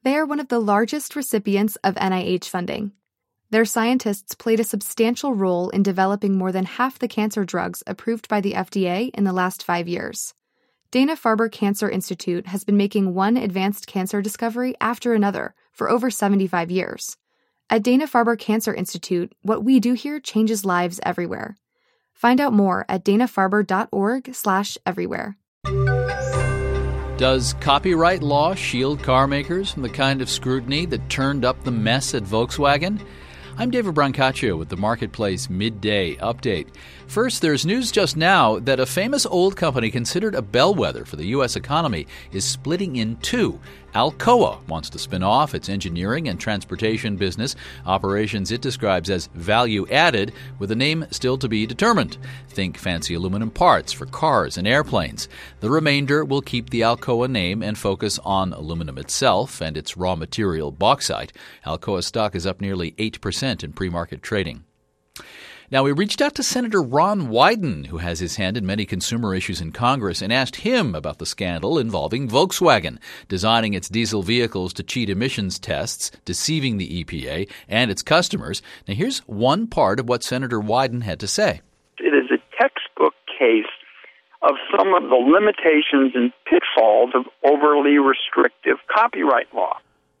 They are one of the largest recipients of NIH funding. Their scientists played a substantial role in developing more than half the cancer drugs approved by the FDA in the last 5 years. Dana-Farber Cancer Institute has been making one advanced cancer discovery after another for over 75 years. At Dana-Farber Cancer Institute, what we do here changes lives everywhere. Find out more at danafarber.org/everywhere. Does copyright law shield car makers from the kind of scrutiny that turned up the mess at Volkswagen? I'm David Brancaccio with the Marketplace Midday Update. First, there's news just now that a famous old company considered a bellwether for the U.S. economy is splitting in two. Alcoa wants to spin off its engineering and transportation business, operations it describes as value-added, with a name still to be determined. Think fancy aluminum parts for cars and airplanes. The remainder will keep the Alcoa name and focus on aluminum itself and its raw material bauxite. Alcoa stock is up nearly 8% in pre-market trading. Now, we reached out to Senator Ron Wyden, who has his hand in many consumer issues in Congress, and asked him about the scandal involving Volkswagen, designing its diesel vehicles to cheat emissions tests, deceiving the EPA and its customers. Now, here's one part of what Senator Wyden had to say. It is a textbook case of some of the limitations and pitfalls of overly restrictive copyright law.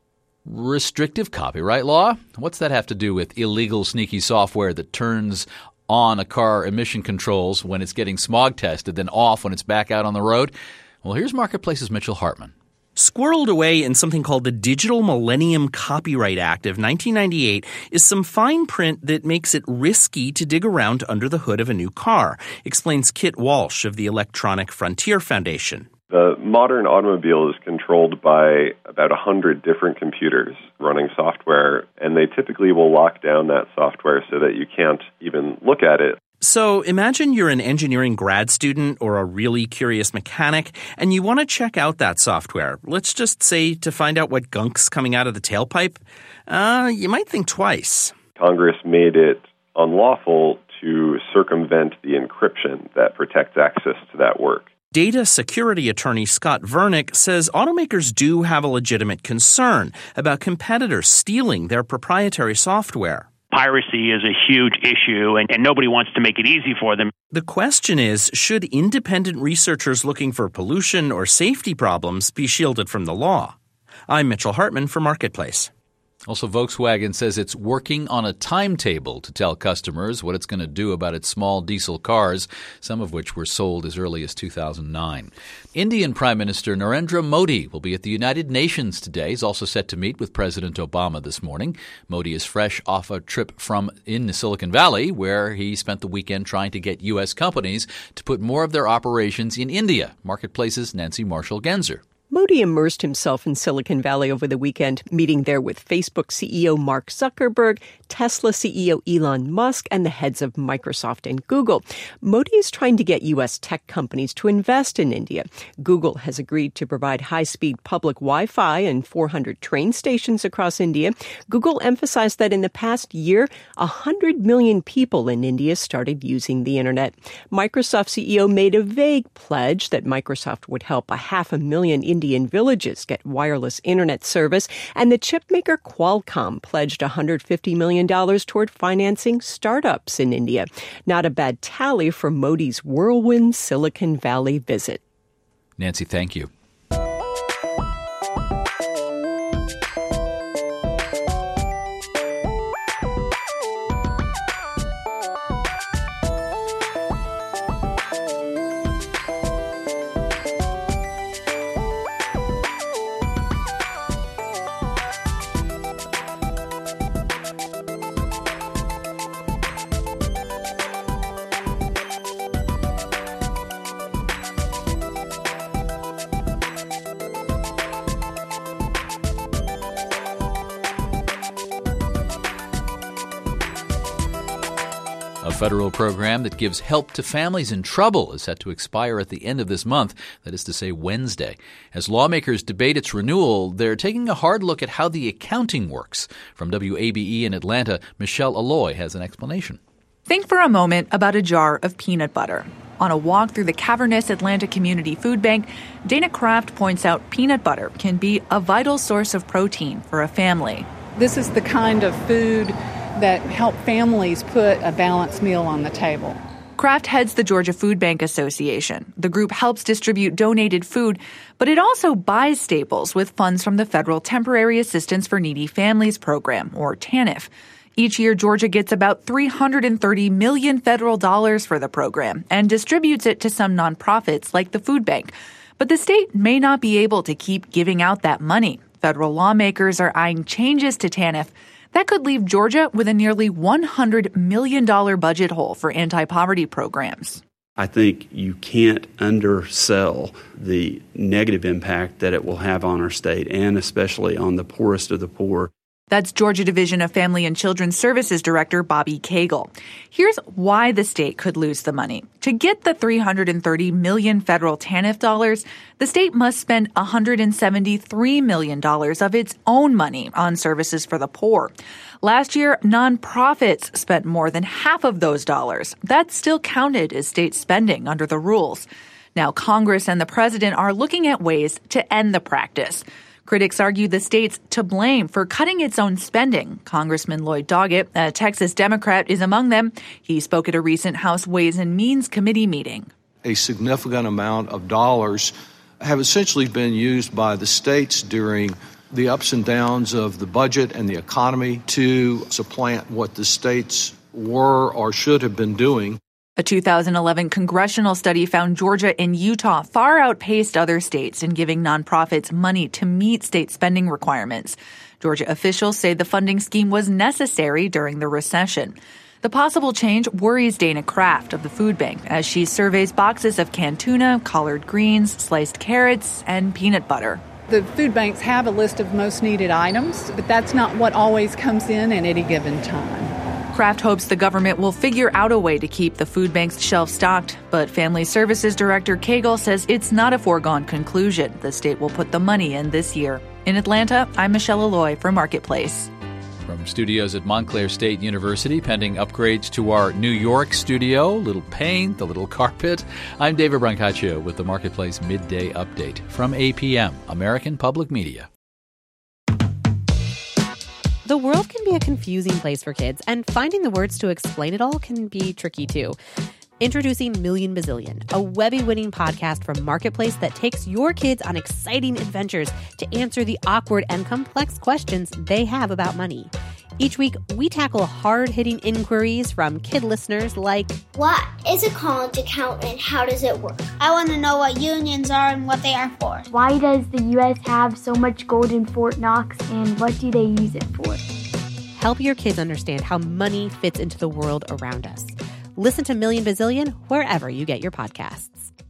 Restrictive copyright law? What's that have to do with illegal, sneaky software that turns on a car emission controls when it's getting smog tested, then off when it's back out on the road? Well, here's Marketplace's Mitchell Hartman. Squirreled away in something called the Digital Millennium Copyright Act of 1998 is some fine print that makes it risky to dig around under the hood of a new car, explains Kit Walsh of the Electronic Frontier Foundation. The modern automobile is controlled by about 100 different computers running software, and they typically will lock down that software so that you can't even look at it. So imagine you're an engineering grad student or a really curious mechanic, and you want to check out that software. Let's just say to find out what gunk's coming out of the tailpipe. You might think twice. Congress made it unlawful to circumvent the encryption that protects access to that work. Data security attorney Scott Vernick says automakers do have a legitimate concern about competitors stealing their proprietary software. Piracy is a huge issue, and nobody wants to make it easy for them. The question is, should independent researchers looking for pollution or safety problems be shielded from the law? I'm Mitchell Hartman for Marketplace. Also, Volkswagen says it's working on a timetable to tell customers what it's going to do about its small diesel cars, some of which were sold as early as 2009. Indian Prime Minister Narendra Modi will be at the United Nations today. He's also set to meet with President Obama this morning. Modi is fresh off a trip in the Silicon Valley, where he spent the weekend trying to get U.S. companies to put more of their operations in India. Marketplace's Nancy Marshall-Genzer. Modi immersed himself in Silicon Valley over the weekend, meeting there with Facebook CEO Mark Zuckerberg, Tesla CEO Elon Musk, and the heads of Microsoft and Google. Modi is trying to get U.S. tech companies to invest in India. Google has agreed to provide high-speed public Wi-Fi and 400 train stations across India. Google emphasized that in the past year, 100 million people in India started using the internet. Microsoft CEO made a vague pledge that Microsoft would help 500,000 Indian villages get wireless internet service, and the chipmaker Qualcomm pledged $150 million toward financing startups in India. Not a bad tally for Modi's whirlwind Silicon Valley visit. Nancy, thank you. A federal program that gives help to families in trouble is set to expire at the end of this month, that is to say Wednesday. As lawmakers debate its renewal, they're taking a hard look at how the accounting works. From WABE in Atlanta, Michelle Alloy has an explanation. Think for a moment about a jar of peanut butter. On a walk through the cavernous Atlanta Community Food Bank, Dana Kraft points out peanut butter can be a vital source of protein for a family. This is the kind of food that help families put a balanced meal on the table. Kraft heads the Georgia Food Bank Association. The group helps distribute donated food, but it also buys staples with funds from the Federal Temporary Assistance for Needy Families program, or TANF. Each year, Georgia gets about $330 million federal dollars for the program and distributes it to some nonprofits like the food bank. But the state may not be able to keep giving out that money. Federal lawmakers are eyeing changes to TANF that could leave Georgia with a nearly $100 million budget hole for anti-poverty programs. I think you can't undersell the negative impact that it will have on our state and especially on the poorest of the poor. That's Georgia Division of Family and Children's Services Director Bobby Cagle. Here's why the state could lose the money. To get the $330 million federal TANF dollars, the state must spend $173 million of its own money on services for the poor. Last year, nonprofits spent more than half of those dollars. That's still counted as state spending under the rules. Now, Congress and the president are looking at ways to end the practice. Critics argue the state's to blame for cutting its own spending. Congressman Lloyd Doggett, a Texas Democrat, is among them. He spoke at a recent House Ways and Means Committee meeting. A significant amount of dollars have essentially been used by the states during the ups and downs of the budget and the economy to supplant what the states were or should have been doing. A 2011 congressional study found Georgia and Utah far outpaced other states in giving nonprofits money to meet state spending requirements. Georgia officials say the funding scheme was necessary during the recession. The possible change worries Dana Kraft of the food bank as she surveys boxes of canned tuna, collard greens, sliced carrots, and peanut butter. The food banks have a list of most needed items, but that's not what always comes in at any given time. Kraft hopes the government will figure out a way to keep the food bank's shelves stocked, but Family Services Director Cagle says it's not a foregone conclusion. The state will put the money in this year. In Atlanta, I'm Michelle Alloy for Marketplace. From studios at Montclair State University, pending upgrades to our New York studio, little paint, a little carpet. I'm David Brancaccio with the Marketplace Midday Update from APM, American Public Media. The world can be a confusing place for kids, and finding the words to explain it all can be tricky too. Introducing Million Bazillion, a Webby-winning podcast from Marketplace that takes your kids on exciting adventures to answer the awkward and complex questions they have about money. Each week, we tackle hard-hitting inquiries from kid listeners like, what is a college account and how does it work? I want to know what unions are and what they are for. Why does the U.S. have so much gold in Fort Knox and what do they use it for? Help your kids understand how money fits into the world around us. Listen to Million Bazillion wherever you get your podcasts.